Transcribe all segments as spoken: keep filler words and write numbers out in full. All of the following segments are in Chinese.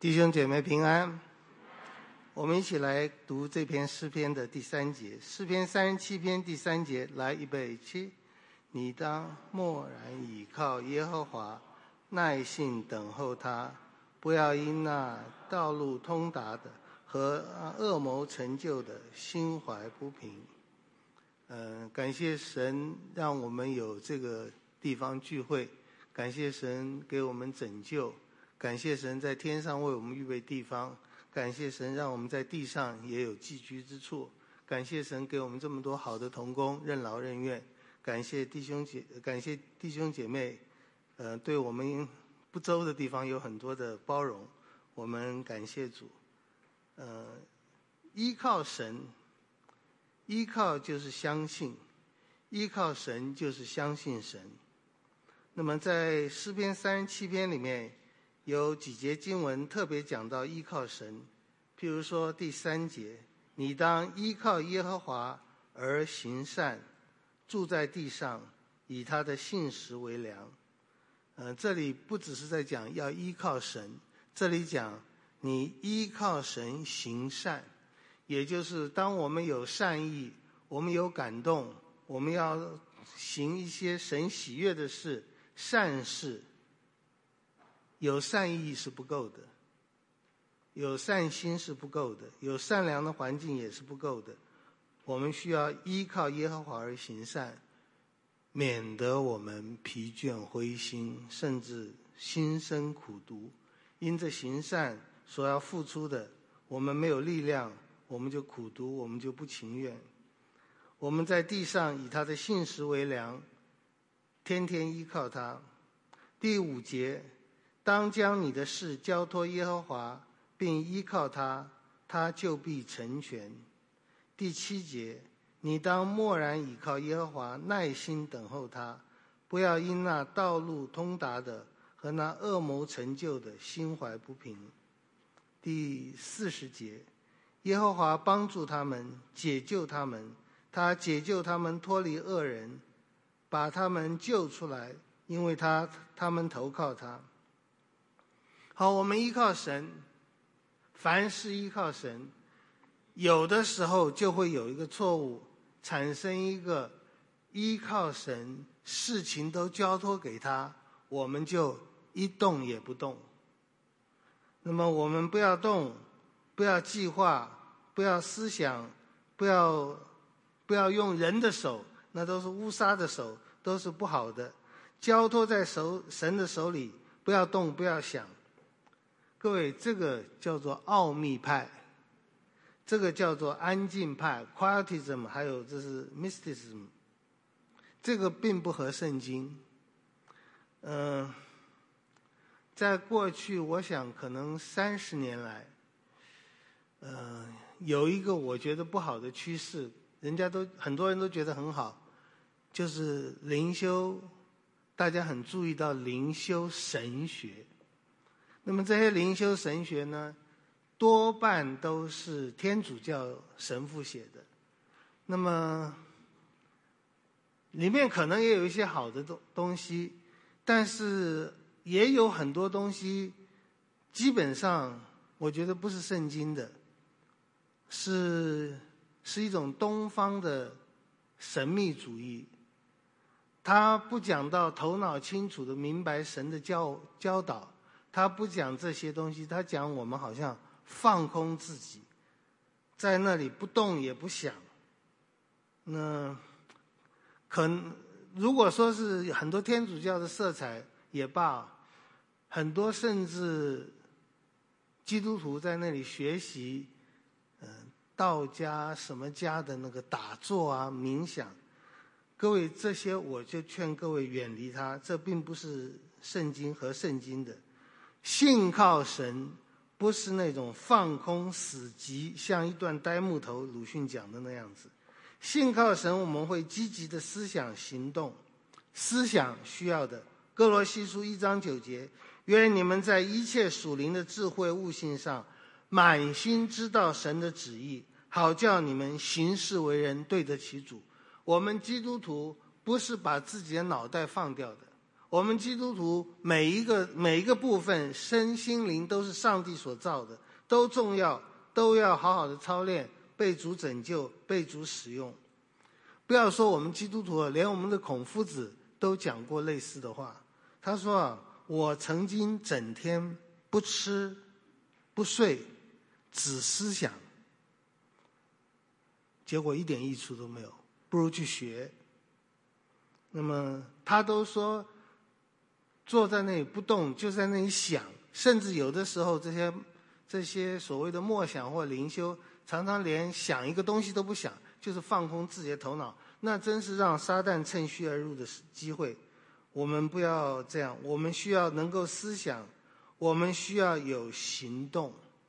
弟兄姐妹平安，我们一起来读这篇诗篇的第三节。诗篇三十七篇第三节，来预备起。你当默然倚靠耶和华，耐心等候他，不要因那道路通达的和恶谋成就的心怀不平。呃，感谢神让我们有这个地方聚会，感谢神给我们拯救，感谢神在天上为我们预备地方，感谢神让我们在地上也有寄居之处，感谢神给我们这么多好的同工，任劳任怨，感谢弟兄姐感谢弟兄姐妹，呃，对我们不周的地方有很多的包容，我们感谢主。呃，依靠神，依靠就是相信，依靠神就是相信神。那么在诗篇三十七篇里面，有几节经文特别讲到依靠神，譬如说第三节，你当依靠耶和华而行善，住在地上，以他的信实为粮。呃，这里不只是在讲要依靠神，这里讲你依靠神行善，也就是当我们有善意，我们有感动，我们要行一些神喜悦的事，善事，有善意是不够的，有善心是不够的，有善良的环境也是不够的。我们需要依靠耶和华而行善，免得我们疲倦灰心，甚至心生苦毒。因着行善所要付出的，我们没有力量，我们就苦毒，我们就不情愿。我们在地上以他的信实为粮，天天依靠他。第五节，当将你的事交托耶和华，并依靠他，他就必成全。第七节，你当默然倚靠耶和华，耐心等候他，不要因那道路通达的和那恶谋成就的心怀不平。第四十节，耶和华帮助他们，解救他们，他解救他们脱离恶人，把他们救出来，因为他他们投靠他。好，我们依靠神，凡事依靠神，有的时候就会有一个错误，产生一个依靠神，事情都交托给他，我们就一动也不动。那么我们不要动，不要计划，不要思想，不要不要用人的手，那都是乌纱的手，都是不好的。交托在手神的手里，不要动，不要想。各位，这个叫做奥秘派，这个叫做安静派 quietism， 还有这是 mysticism， 这个并不合圣经。嗯、呃，在过去我想可能三十年来，呃，有一个我觉得不好的趋势，人家都很多人都觉得很好，就是灵修，大家很注意到灵修神学。那么这些灵修神学呢，多半都是天主教神父写的。那么里面可能也有一些好的东东西，但是也有很多东西基本上我觉得不是圣经的，是是一种东方的神秘主义。他不讲到头脑清楚的明白神的教教导，他不讲这些东西，他讲我们好像放空自己，在那里不动也不想。那可能如果说是很多天主教的色彩也罢，很多甚至基督徒在那里学习，嗯、呃，道家什么家的那个打坐啊、冥想。各位，这些我就劝各位远离它，这并不是圣经和圣经的。信靠神不是那种放空死寂，像一段呆木头鲁迅讲的那样子。信靠神，我们会积极的思想行动。思想需要的，哥罗西书一章九节，愿你们在一切属灵的智慧悟性上，满心知道神的旨意，好叫你们行事为人对得起主。我们基督徒不是把自己的脑袋放掉的， 我们基督徒每一个每一个部分，身心灵都是上帝所造的，都重要，都要好好的操练，被主拯救，被主使用。不要说我们基督徒，连我们的孔夫子都讲过类似的话。他说啊，我曾经整天不吃不睡，只思想，结果一点益处都没有，不如去学。那么他都说坐在那里不动，就在那里想，甚至有的时候这些这些所谓的默想或灵修，常常连想一个东西都不想，就是放空自己的头脑，那真是让撒旦趁虚而入的机会。我们不要这样，我们需要能够思想，我们需要有行动。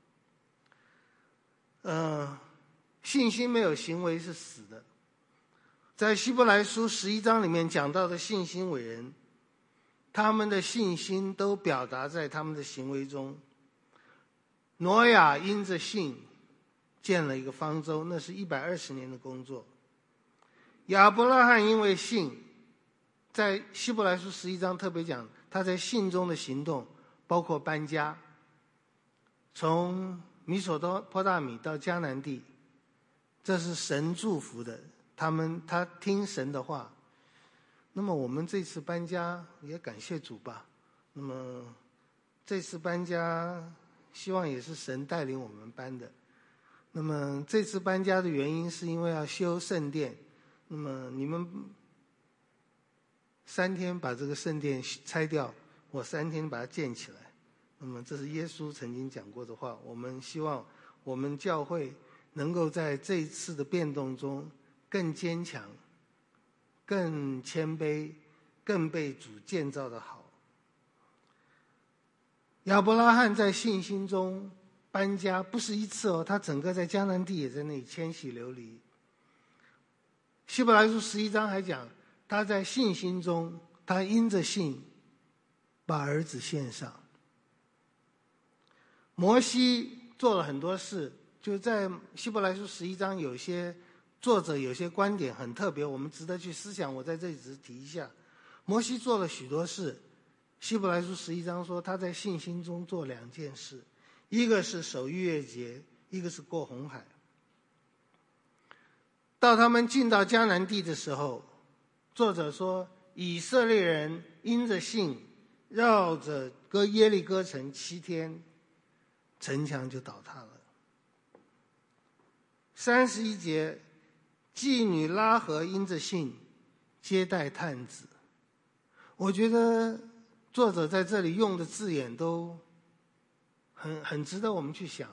呃，信心没有行为是死的。在希伯来书十一章里面讲到的信心伟人，他们的信心都表达在他们的行为中。挪亚因着信建了一个方舟，那是一百二十年的工作。亚伯拉罕因为信，在希伯来书十一章特别讲他在信中的行动，包括搬家，从米索波大米到迦南地，这是神祝福的，他们他听神的话。那么我们这次搬家也感谢主吧。那么这次搬家希望也是神带领我们搬的。那么这次搬家的原因是因为要修圣殿，那么你们三天把这个圣殿拆掉，我三天把它建起来。那么这是耶稣曾经讲过的话。我们希望我们教会能够在这一次的变动中更坚强，更谦卑，更被主建造的好。亚伯拉罕在信心中搬家不是一次哦，他整个在迦南地也在那里迁徙流离。希伯来书十一章还讲，他在信心中，他因着信把儿子献上。摩西做了很多事，就在希伯来书十一章有些作者有些观点很特别，我们值得去思想，我在这里只是提一下。摩西做了许多事，希伯来书十一章说他在信心中做两件事，一个是守逾越节，一个是过红海。到他们进到迦南地的时候，作者说以色列人因着信绕着哥耶利哥城七天，城墙就倒塌了。三十一节，妓女拉合因着信接待探子。我觉得作者在这里用的字眼都很很值得我们去想。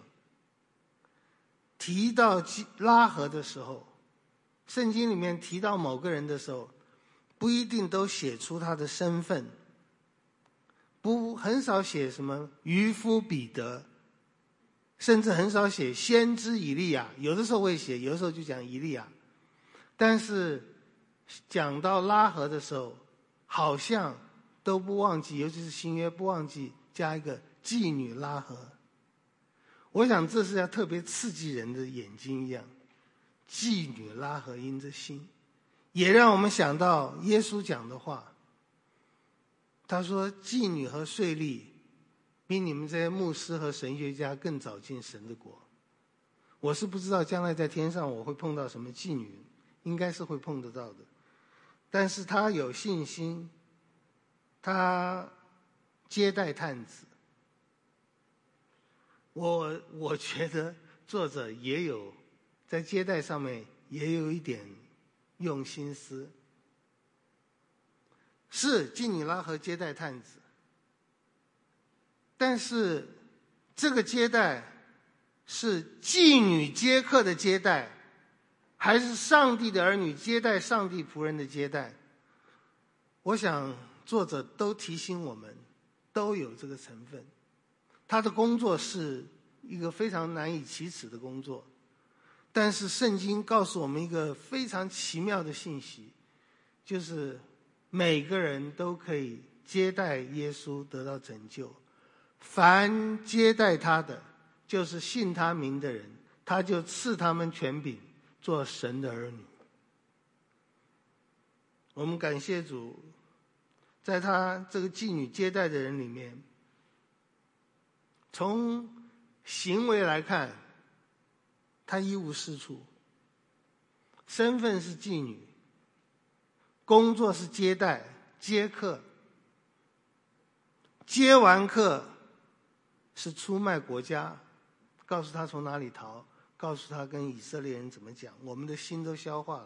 提到拉合的时候，圣经里面提到某个人的时候，不一定都写出他的身份，不很少写什么渔夫彼得，甚至很少写先知以利亚，有的时候会写，有的时候就讲以利亚。但是讲到拉合的时候，好像都不忘记，尤其是新约不忘记加一个妓女拉合。我想这是要特别刺激人的眼睛一样。妓女拉合因着信，也让我们想到耶稣讲的话。他说妓女和税吏比你们这些牧师和神学家更早进神的国。我是不知道将来在天上我会碰到什么妓女，应该是会碰得到的。但是他有信心，他接待探子。我我觉得作者也有在接待上面也有一点用心思。是妓女拉合接待探子，但是这个接待是妓女接客的接待，还是上帝的儿女接待上帝仆人的接待？我想作者都提醒我们，都有这个成分。他的工作是一个非常难以启齿的工作，但是圣经告诉我们一个非常奇妙的信息，就是每个人都可以接待耶稣得到拯救。凡接待他的，就是信他名的人，他就赐他们权柄做神的儿女。我们感谢主， 在他这个妓女接待的人里面，从行为来看，他一无是处。身份是妓女，工作是接待接客，接完客是出卖国家，告诉他从哪里逃，告诉他跟以色列人怎么讲，我们的心都消化了。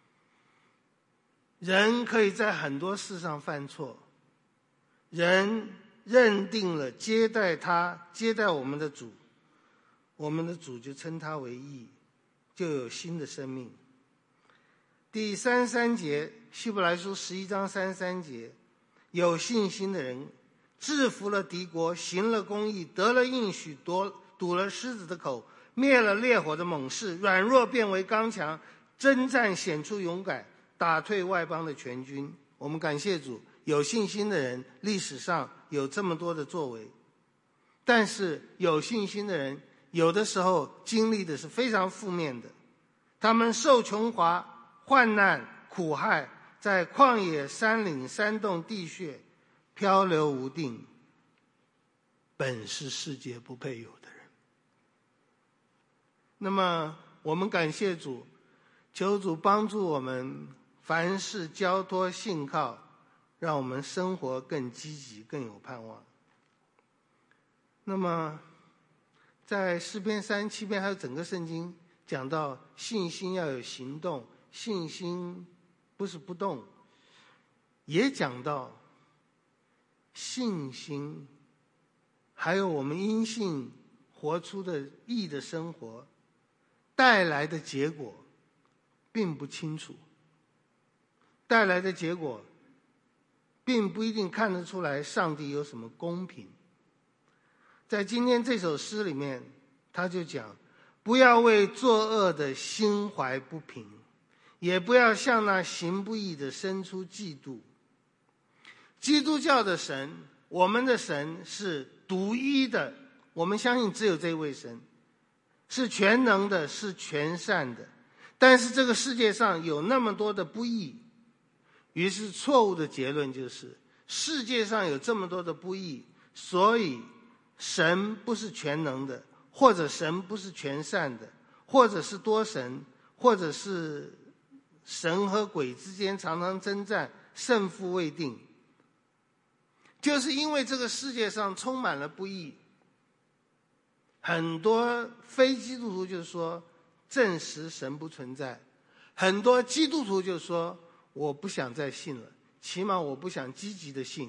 人可以在很多事上犯错，人认定了接待他接待我们的主，我们的主就称他为义，就有新的生命。第三十三节，希伯来书十一章三十三节，有信心的人制服了敌国，行了公义，得了应许，夺堵了狮子的口，灭了烈火的猛士，软弱变为刚强，征战显出勇敢，打退外邦的全军。我们感谢主，有信心的人历史上有这么多的作为，但是有信心的人有的时候经历的是非常负面的，他们受穷乏、患难、苦害，在旷野、山岭、山洞、地穴漂流无定，本是世界不配有的人。那么我们感谢主，求主帮助我们凡事交托信靠，让我们生活更积极，更有盼望。那么在诗篇三十七篇还有整个圣经讲到信心要有行动，信心不是不动，也讲到信心还有我们因信活出的义的生活带来的结果并不清楚，带来的结果并不一定看得出来上帝有什么公平。在今天这首诗里面，他就讲，不要为作恶的心怀不平，也不要向那行不义的生出嫉妒。基督教的神，我们的神是独一的，我们相信只有这位神，是全能的，是全善的。但是这个世界上有那么多的不义，于是错误的结论就是，世界上有这么多的不义，所以神不是全能的，或者神不是全善的，或者是多神，或者是神和鬼之间常常征战，胜负未定。就是因为这个世界上充满了不义，很多非基督徒就说证实神不存在，很多基督徒就说我不想再信了，起码我不想积极的信。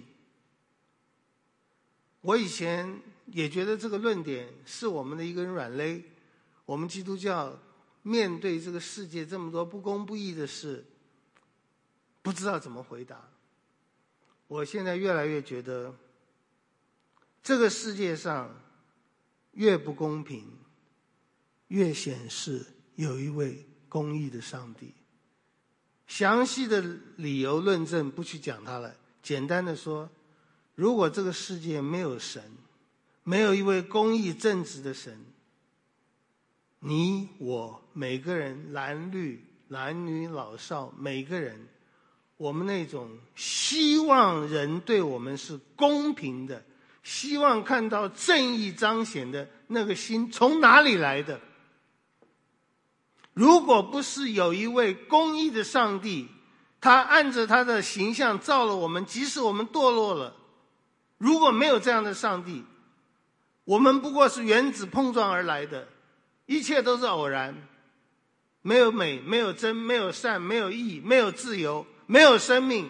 我以前也觉得这个论点是我们的一根软肋，我们基督教面对这个世界这么多不公不义的事，不知道怎么回答。我现在越来越觉得，这个世界上越不公平，越显示有一位公义的上帝。详细的理由论证不去讲它了，简单的说，如果这个世界没有神，没有一位公义正直的神，你我每个人，男女男女老少，每个人，我们那种希望人对我们是公平的，希望看到正义彰显的那个心从哪里来的？如果不是有一位公义的上帝，他按着他的形象造了我们，即使我们堕落了，如果没有这样的上帝，我们不过是原子碰撞而来的，一切都是偶然，没有美，没有真，没有善，没有义，没有自由，没有生命。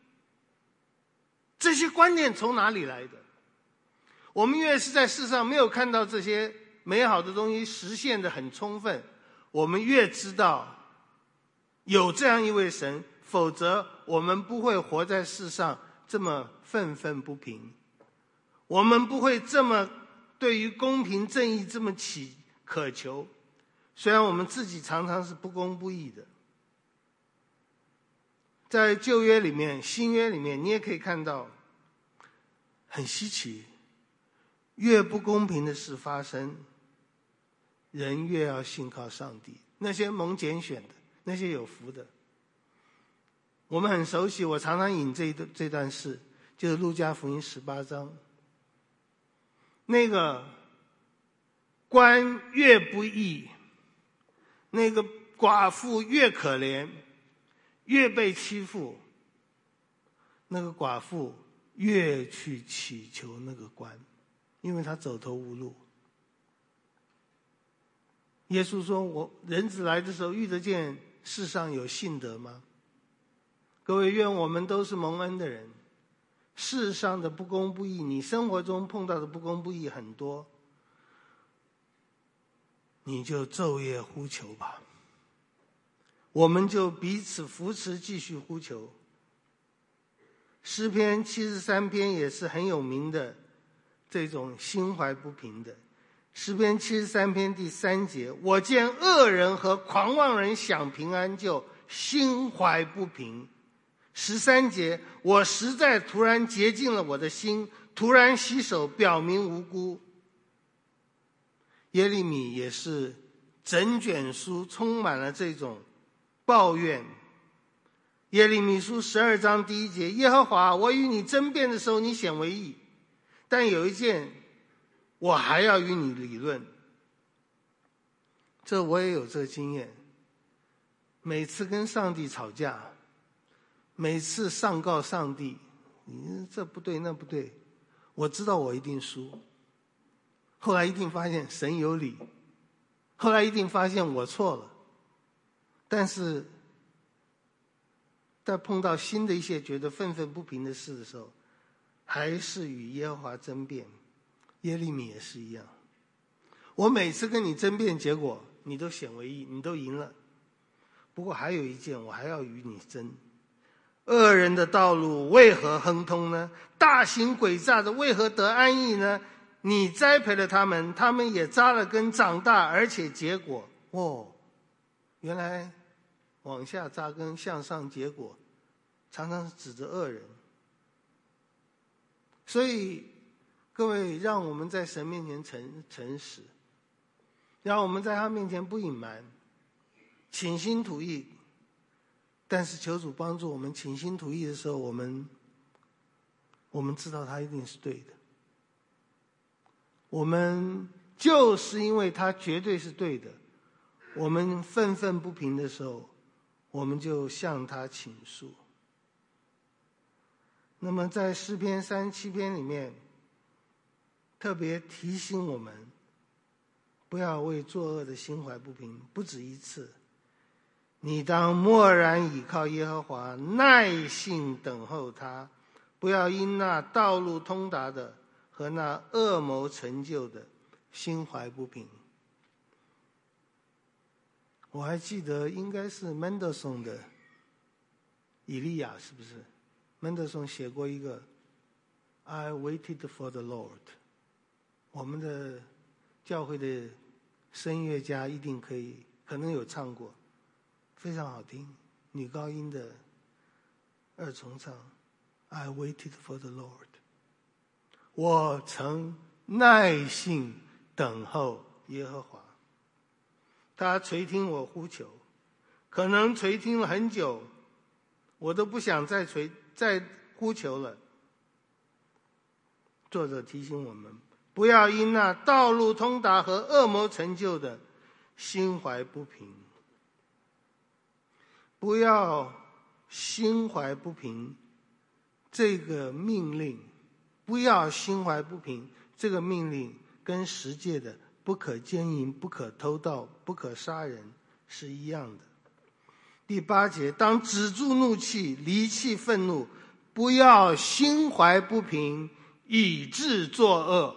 这些观念从哪里来的？我们越是在世上没有看到这些美好的东西实现得很充分，我们越知道有这样一位神，否则我们不会活在世上这么愤愤不平，我们不会这么对于公平正义这么祈渴求，虽然我们自己常常是不公不义的。在旧约里面，新约里面，你也可以看到很稀奇，越不公平的事发生，人越要信靠上帝。那些蒙拣选的，那些有福的， 我们很熟悉，我常常引这一段这段事，就是路加福音十八章。那个官越不义，那个寡妇越可怜，越被欺负，那个寡妇越去祈求那个官，因为他走投无路。耶稣说，我人子来的时候遇得见世上有信德吗？各位，愿我们都是蒙恩的人。世上的不公不义，你生活中碰到的不公不义很多，你就昼夜呼求吧。我们就彼此扶持，继续呼求。诗篇七十三篇也是很有名的这种心怀不平的。诗篇七十三篇第三节，我见恶人和狂妄人享平安，就心怀不平。十三节，我实在突然洁净了我的心，突然洗手，表明无辜。耶利米也是整卷书充满了这种抱怨。耶利米书十二章第一节，耶和华，我与你争辩的时候，你显为义，但有一件我还要与你理论。这我也有这个经验，每次跟上帝吵架，每次上告上帝，你这不对那不对，我知道我一定输，后来一定发现神有理，后来一定发现我错了，但是在碰到新的一些觉得愤愤不平的事的时候，还是与耶和华争辩。耶利米也是一样，我每次跟你争辩，结果你都显为义，你都赢了，不过还有一件我还要与你争。恶人的道路为何亨通呢？大行诡诈的为何得安逸呢？你栽培了他们，他们也扎了根长大，而且结果。哦，原来往下扎根向上结果常常是指着恶人。所以各位，让我们在神面前诚诚实，让我们在他面前不隐瞒，倾心吐意。但是求主帮助我们倾心吐意的时候，我们我们知道他一定是对的。我们就是因为他绝对是对的，我们愤愤不平的时候，我们就向他倾诉。那么在诗篇三十七篇里面特别提醒我们，不要为作恶的心怀不平，不止一次。你当默然倚靠耶和华，耐心等候他，不要因那道路通达的和那恶谋成就的心怀不平。我还记得应该是门德松的以利亚，是不是？门德松写过一个 I waited for the Lord。 我们的教会的声乐家一定可以可能有唱过，非常好听，女高音的二重唱 I waited for the Lord。 我曾耐心等候耶和华，他垂听我呼求，可能垂听了很久，我都不想再垂再呼求了。作者提醒我们，不要因那道路通达和恶谋成就的心怀不平。不要心怀不平这个命令，不要心怀不平这个命令跟十诫的不可奸淫、不可偷盗、不可杀人是一样的。第八节，当止住怒气，离弃愤怒，不要心怀不平，以致作恶。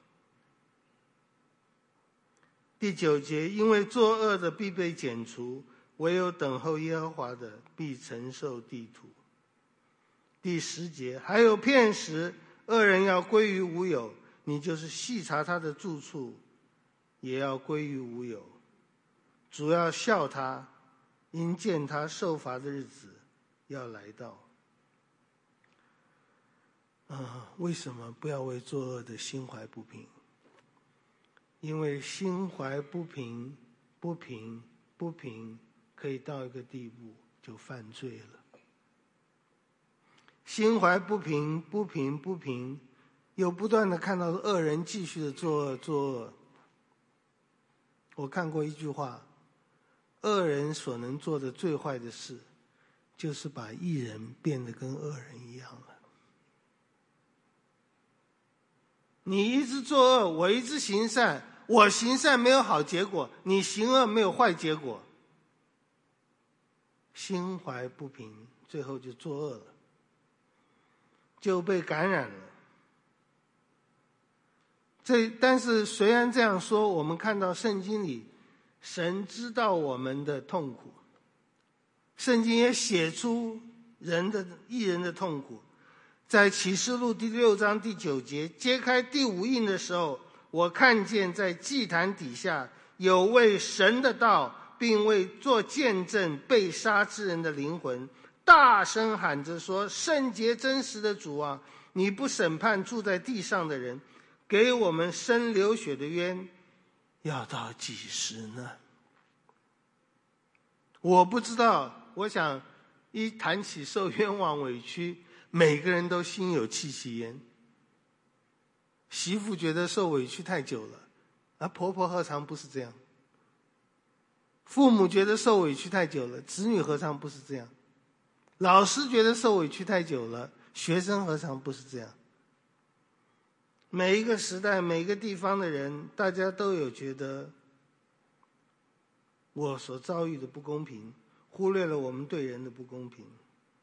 第九节，因为作恶的必被剪除，唯有等候耶和华的必承受地土。第十节，还有片时，恶人要归于无有，你就是细查他的住处，也要归于无有。主要笑他，因见他受罚的日子要来到。啊，为什么不要为作恶的心怀不平？因为心怀不平，不平，不平，可以到一个地步就犯罪了。 心怀不平，不平不平，又不断的看到恶人继续的作恶作恶。我看过一句话，恶人所能做的最坏的事，就是把义人变得跟恶人一样了。你一直作恶，我一直行善，我行善没有好结果，你行恶没有坏结果，心怀不平，最后就作恶了，就被感染了。这但是虽然这样说，我们看到圣经里神知道我们的痛苦，圣经也写出人的义人的痛苦。在启示录第六章第九节揭开第五印的时候，我看见在祭坛底下有为神的道并为做见证被杀之人的灵魂大声喊着说，圣洁真实的主啊，你不审判住在地上的人，给我们生流血的冤，要到几时呢？我不知道，我想一谈起受冤枉委屈，每个人都心有戚戚焉。媳妇觉得受委屈太久了，而婆婆何尝不是这样？父母觉得受委屈太久了，子女何尝不是这样？老师觉得受委屈太久了，学生何尝不是这样？每一个时代，每一个地方的人，大家都有觉得我所遭遇的不公平，忽略了我们对人的不公平。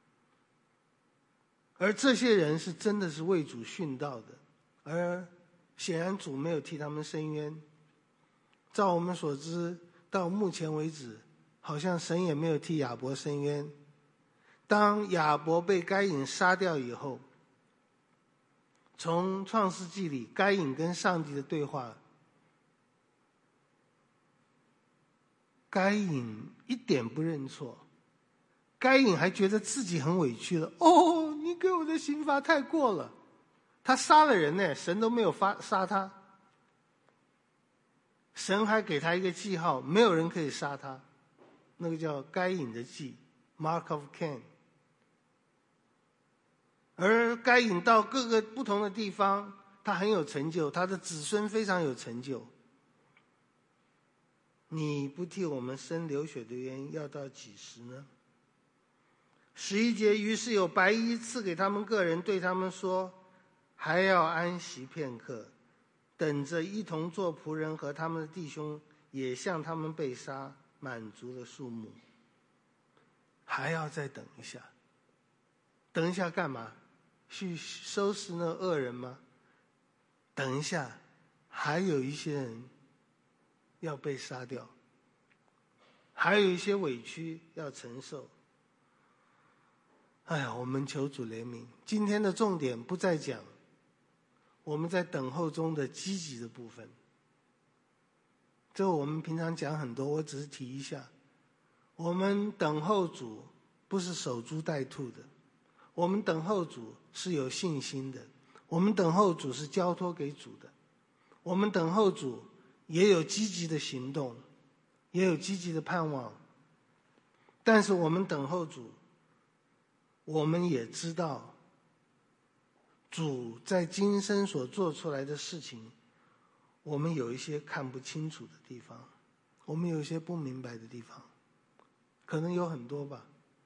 而这些人是真的是为主殉道的，而显然主没有替他们伸冤。照我们所知，到目前为止，好像神也没有替亚伯伸冤。当亚伯被该隐杀掉以后，从创世纪里该隐跟上帝的对话，该隐一点不认错，该隐还觉得自己很委屈了。哦，你给我的刑罚太过了，他杀了人呢，神都没有发杀他，神还给他一个记号，没有人可以杀他，那个叫该隐的记 Mark of Cain。 而该隐到各个不同的地方，他很有成就，他的子孙非常有成就。你不替我们生流血的冤，要到几时呢？十一节，于是有白衣赐给他们个人，对他们说，还要安息片刻，等着一同做仆人和他们的弟兄也向他们被杀，满足了数目。还要再等一下。等一下干嘛？去收拾那恶人吗？等一下，还有一些人要被杀掉，还有一些委屈要承受。哎呀，我们求主怜悯。今天的重点不再讲我们在等候中的积极的部分，这我们平常讲很多，我只是提一下。我们等候主不是守株待兔的，我们等候主是有信心的，我们等候主是交托给主的，我们等候主也有积极的行动，也有积极的盼望。但是我们等候主，我们也知道主在今生所做出来的事情，我们有一些看不清楚的地方，我们有一些不明白的地方，可能有很多吧。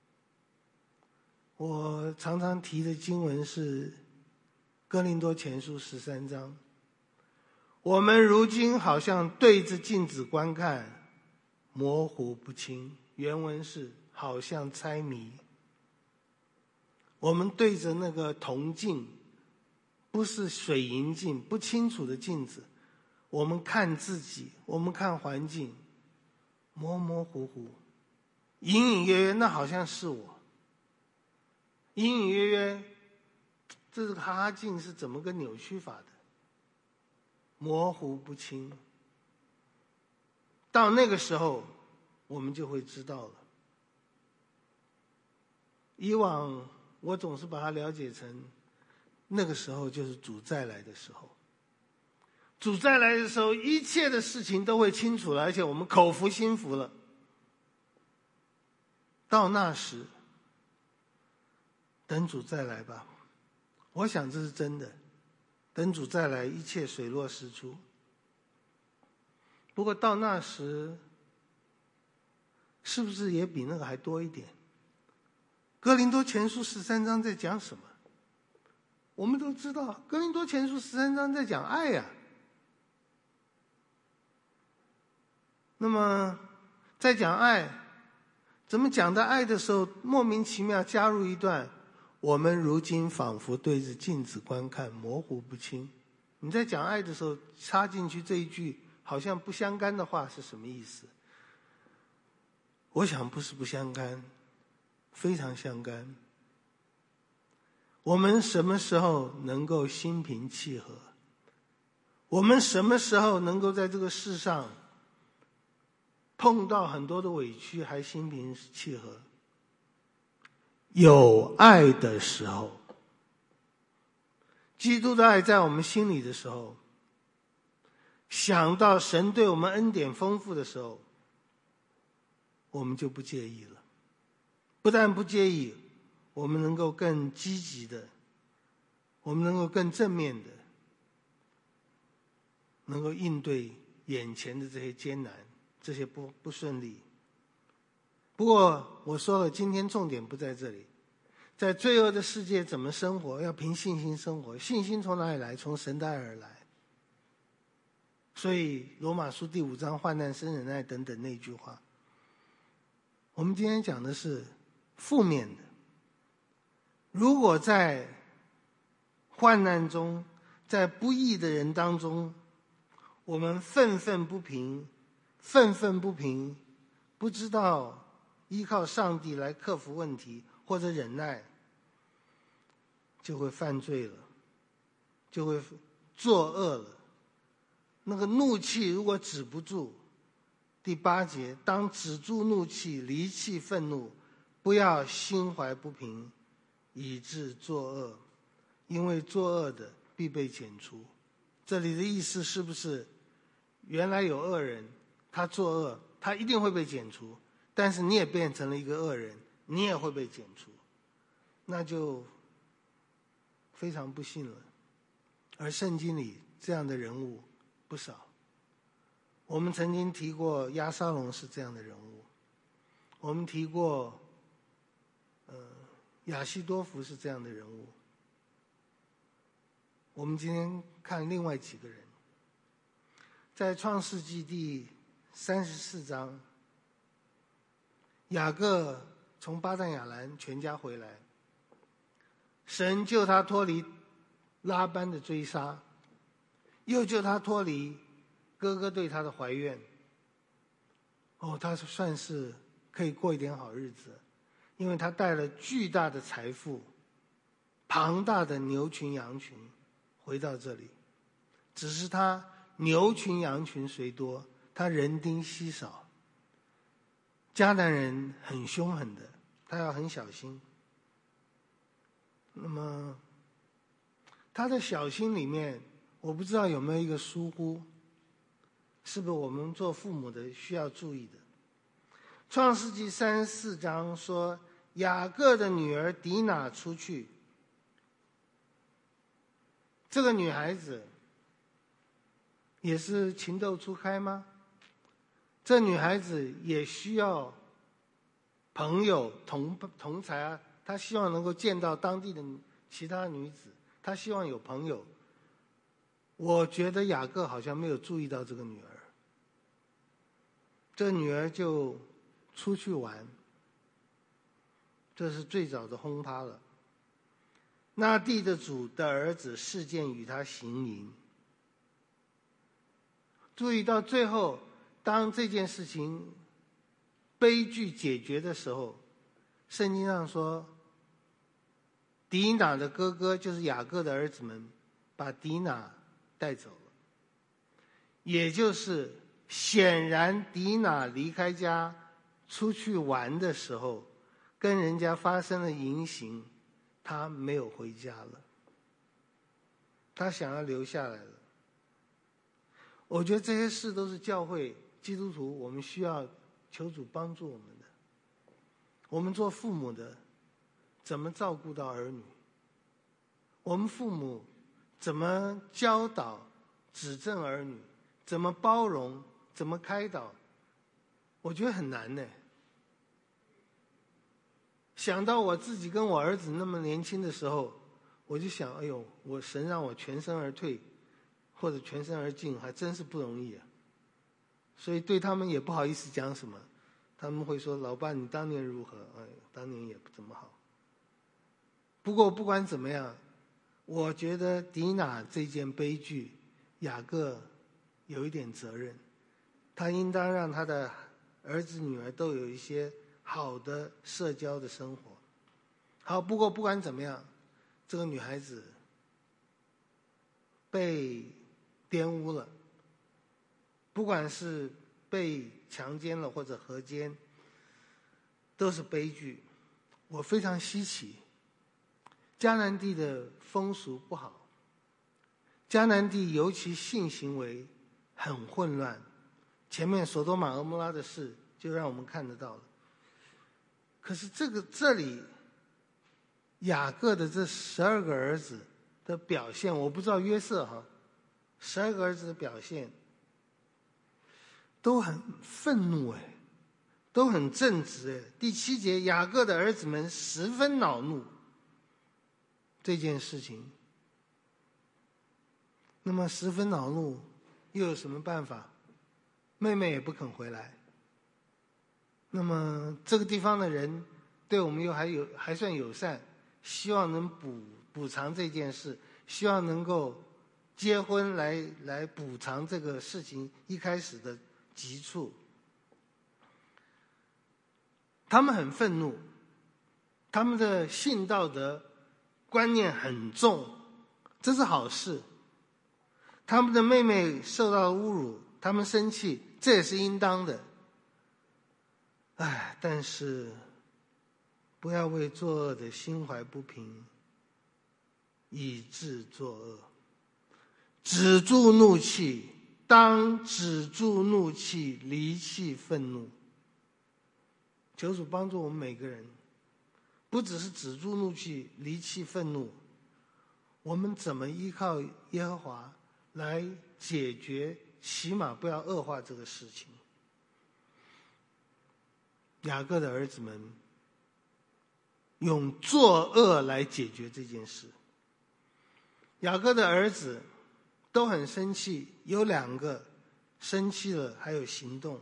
我常常提的经文是哥林多前书十三章，我们如今好像对着镜子观看，模糊不清，原文是好像猜谜。我们对着那个铜镜，不是水银镜，不清楚的镜子，我们看自己，我们看环境，模模糊糊，隐隐约约，那好像是我。隐隐约约，这个哈哈镜是怎么个扭曲法的？模糊不清。到那个时候，我们就会知道了。以往我总是把它了解成，那个时候就是主再来的时候。主再来的时候，一切的事情都会清楚了，而且我们口服心服了。到那时， 等主再来吧。我想这是真的，等主再来，一切水落石出。不过到那时，是不是也比那个还多一点？哥林多前书十三章在讲什么？我们都知道，哥林多前书十三章在讲爱呀、啊。那么，在讲爱，怎么讲到爱的时候，莫名其妙加入一段我们如今仿佛对着镜子观看，模糊不清。你在讲爱的时候插进去这一句好像不相干的话是什么意思？我想不是不相干，非常相干。我们什么时候能够心平气和？我们什么时候能够在这个世上碰到很多的委屈还心平气和？有爱的时候，基督的爱在我们心里的时候，想到神对我们恩典丰富的时候，我们就不介意了。不但不介意，我们能够更积极的，我们能够更正面的，能够应对眼前的这些艰难，这些不不顺利。不过我说了，今天重点不在这里。在罪恶的世界怎么生活？要凭信心生活。信心从哪里来？从神的爱而来。所以罗马书第五章患难生忍耐等等那句话，我们今天讲的是负面的。如果在患难中，在不义的人当中，我们愤愤不平，愤愤不平，不知道依靠上帝来克服问题或者忍耐，就会犯罪了，就会作恶了。那个怒气如果止不住，第八节，当止住怒气，离弃愤怒，不要心怀不平，以致作恶，因为作恶的必被剪除。这里的意思是不是原来有恶人，他作恶，他一定会被剪除，但是你也变成了一个恶人，你也会被剪除，那就非常不幸了。而圣经里这样的人物不少，我们曾经提过押沙龙是这样的人物，我们提过呃亚希多弗是这样的人物。我们今天看另外几个人，在创世纪第三十四章，雅各从巴旦亚兰全家回来，神救他脱离拉班的追杀，又救他脱离哥哥对他的怀怨。哦，他算是可以过一点好日子，因为他带了巨大的财富，庞大的牛群羊群回到这里。只是他牛群羊群虽多，他人丁稀少。迦南人很凶狠的，他要很小心。那么他的小心里面，我不知道有没有一个疏忽，是不是我们做父母的需要注意的？创世纪三十四章说，雅各的女儿迪娜出去，这个女孩子也是情窦初开吗？这女孩子也需要朋友同同才啊，她希望能够见到当地的其他女子，她希望有朋友。我觉得雅各好像没有注意到这个女儿，这女儿就出去玩，这是最早的轰趴了。那地的主的儿子事件与他行淫。注意到最后，当这件事情悲剧解决的时候，圣经上说，迪娜的哥哥就是雅各的儿子们把迪娜带走了，也就是显然迪娜离开家出去玩的时候，跟人家发生了淫行，他没有回家了，他想要留下来了。我觉得这些事都是教会基督徒我们需要求主帮助我们的。我们做父母的怎么照顾到儿女？我们父母怎么教导、指正儿女？怎么包容？怎么开导？我觉得很难呢。想到我自己跟我儿子那么年轻的时候，我就想，哎呦，我神让我全身而退，或者全身而进，还真是不容易啊。所以对他们也不好意思讲什么，他们会说：“老爸，你当年如何？”哎，当年也不怎么好。不过不管怎么样，我觉得迪娜这件悲剧，雅各有一点责任，他应当让他的儿子女儿都有一些好的社交的生活。好，不过不管怎么样，这个女孩子被玷污了，不管是被强奸了或者合奸，都是悲剧。我非常稀奇，迦南地的风俗不好，迦南地尤其性行为很混乱，前面所多玛俄摩拉的事就让我们看得到了。可是这个这里雅各的这十二个儿子的表现，我不知道约瑟哈，十二个儿子的表现都很愤怒哎，都很正直哎。第七节，雅各的儿子们十分恼怒这件事情。那么十分恼怒又有什么办法？妹妹也不肯回来。那么这个地方的人对我们又还有还算友善，希望能补补偿这件事，希望能够结婚来来补偿这个事情一开始的急促。他们很愤怒，他们的性道德观念很重，这是好事。他们的妹妹受到侮辱，他们生气，这也是应当的。唉，但是不要为作恶的心怀不平，以致作恶。止住怒气，当止住怒气，离弃愤怒。求主帮助我们每个人，不只是止住怒气，离弃愤怒，我们怎么依靠耶和华来解决，起码不要恶化这个事情。雅各的儿子们用作恶来解决这件事。雅各的儿子都很生气，有两个生气了还有行动。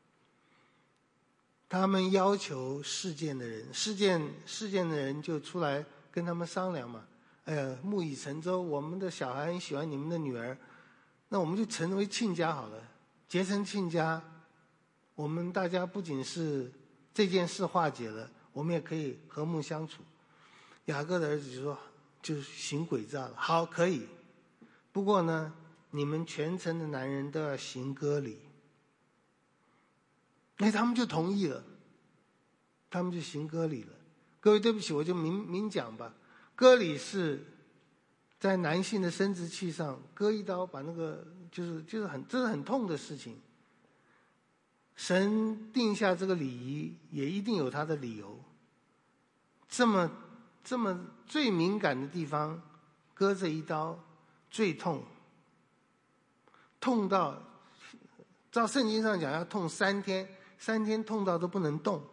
他们要求事件的人，事件事件的人就出来跟他们商量嘛。哎呀，木已成舟，我们的小孩很喜欢你们的女儿，那我们就成为亲家好了，结成亲家。我们大家不仅是这件事化解了，我们也可以和睦相处。雅各的儿子就说，就行诡诈了。好，可以，不过呢，你们全城的男人都要行割礼。哎，他们就同意了，他们就行割礼了。各位，对不起，我就明明讲吧。割礼是在男性的生殖器上割一刀，把那个就是就是很这是很痛的事情。神定下这个礼仪，也一定有他的理由。这么这么最敏感的地方，割这一刀最痛，痛到照圣经上讲要痛三天，三天痛到都不能动。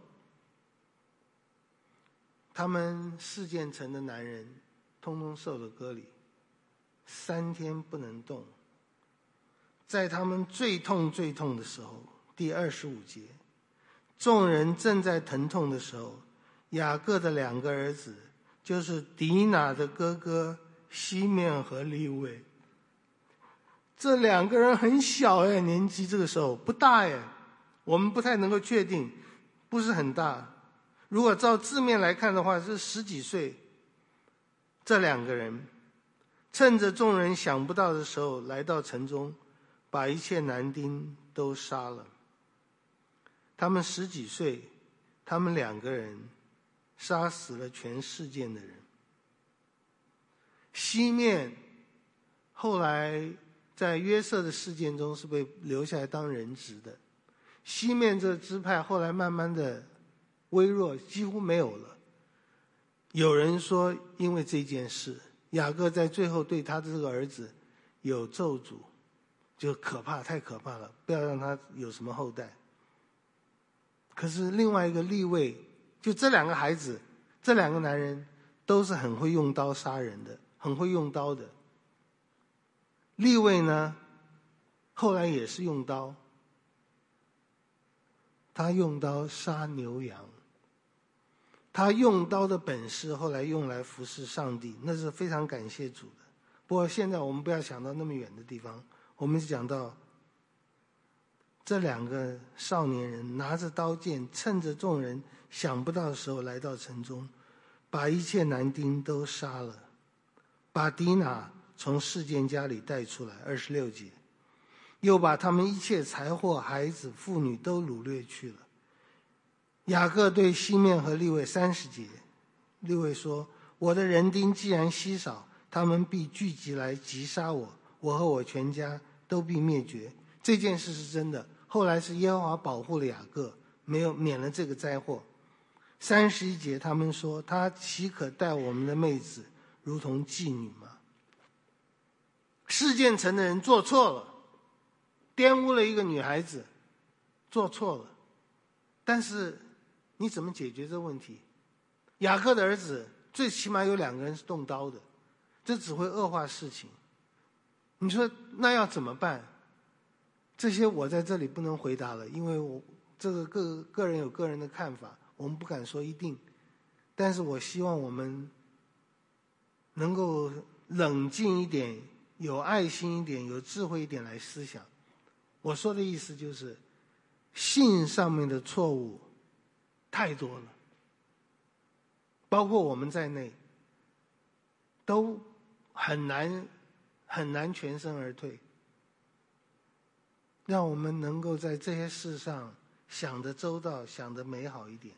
他们事件城的男人通通受了割礼，三天不能动。在他们最痛最痛的时候，第二十五节，众人正在疼痛的时候，雅各的两个儿子，就是迪拿的哥哥西面和利未，这两个人很小哎，年纪这个时候不大哎，我们不太能够确定，不是很大。如果照字面来看的话，是十几岁。这两个人趁着众人想不到的时候，来到城中，把一切男丁都杀了。他们十几岁，他们两个人杀死了全世界的人。西面后来在约瑟的事件中是被留下来当人质的，西面这支派后来慢慢的微弱，几乎没有了。 有人说，因为这件事，雅各在最后对他的这个儿子有咒诅，就可怕，太可怕了，不要让他有什么后代。可是另外一个利未，就这两个孩子，这两个男人都是很会用刀杀人的，很会用刀的。利未呢，后来也是用刀，他用刀杀牛羊，他用刀的本事后来用来服侍上帝，那是非常感谢主的。不过现在我们不要想到那么远的地方，我们讲到这两个少年人拿着刀剑，趁着众人想不到的时候来到城中，把一切男丁都杀了，把迪拿从示剑家里带出来，二十六节，又把他们一切财货、孩子、妇女都掳掠去了。雅各对西面和利未，三十节，利未说：我的人丁既然稀少，他们必聚集来击杀我，我和我全家都必灭绝。这件事是真的，后来是耶和华保护了雅各，没有免了这个灾祸。三十一节，他们说：他岂可待我们的妹子如同妓女吗？示剑城的人做错了，玷污了一个女孩子，做错了，但是你怎么解决这个问题？雅各的儿子最起码有两个人是动刀的，这只会恶化事情。你说那要怎么办？这些我在这里不能回答了，因为我这个个个人有个人的看法，我们不敢说一定。但是我希望我们能够冷静一点，有爱心一点，有智慧一点来思想。我说的意思就是，性上面的错误太多了，包括我们在内，都很难很难全身而退。让我们能够在这些事上想得周到，想得美好一点。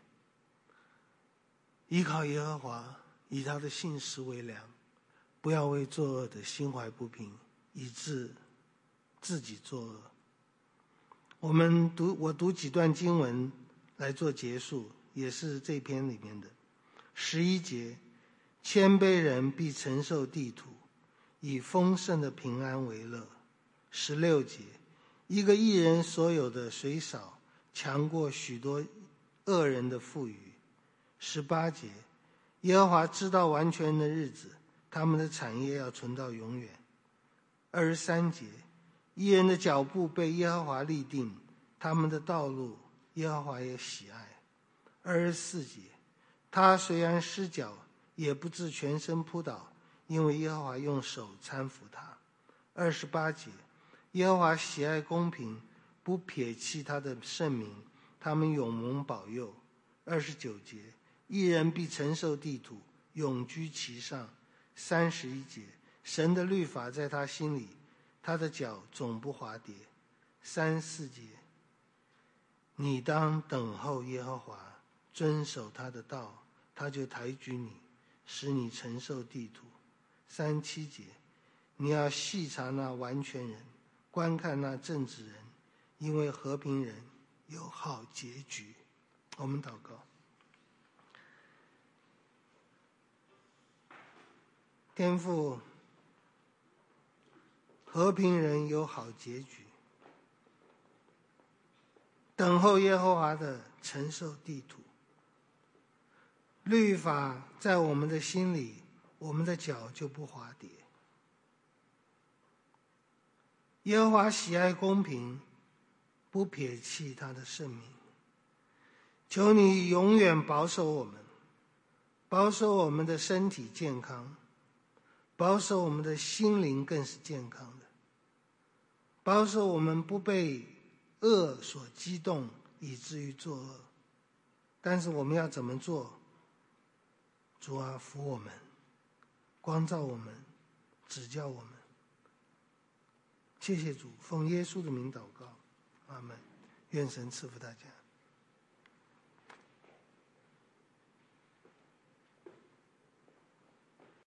依靠耶和华，以他的信实为粮，不要为作恶的心怀不平，以致自己作恶。我们读我读几段经文来做结束，也是这篇里面的。十一节，谦卑人必承受地土，以丰盛的平安为乐。十六节，一个义人所有的虽少，强过许多恶人的富裕。十八节，耶和华知道完全人的日子，他们的产业要存到永远。二十三节，义人的脚步被耶和华立定，他们的道路耶和华也喜爱。二十四节，他虽然失脚，也不至全身扑倒，因为耶和华用手搀扶他。二十八节，耶和华喜爱公平，不撇弃他的圣民，他们永蒙保佑。二十九节，义人必承受地土，永居其上。三十一节，神的律法在他心里，他的脚总不滑跌。三四节，你当等候耶和华，遵守他的道，他就抬举你，使你承受地土。三七节，你要细察那完全人，观看那正直人，因为和平人有好结局。我们祷告。天父，和平人有好结局，等候耶和华的承受地土。律法在我们的心里，我们的脚就不滑跌。耶和华喜爱公平，不撇弃他的圣名。求你永远保守我们，保守我们的身体健康，保守我们的心灵更是健康的，保守我们不被恶所激动，以至于作恶。但是我们要怎么做？主啊，扶我们，光照我们，指教我们。谢谢主，奉耶稣的名祷告，阿们。愿神赐福大家。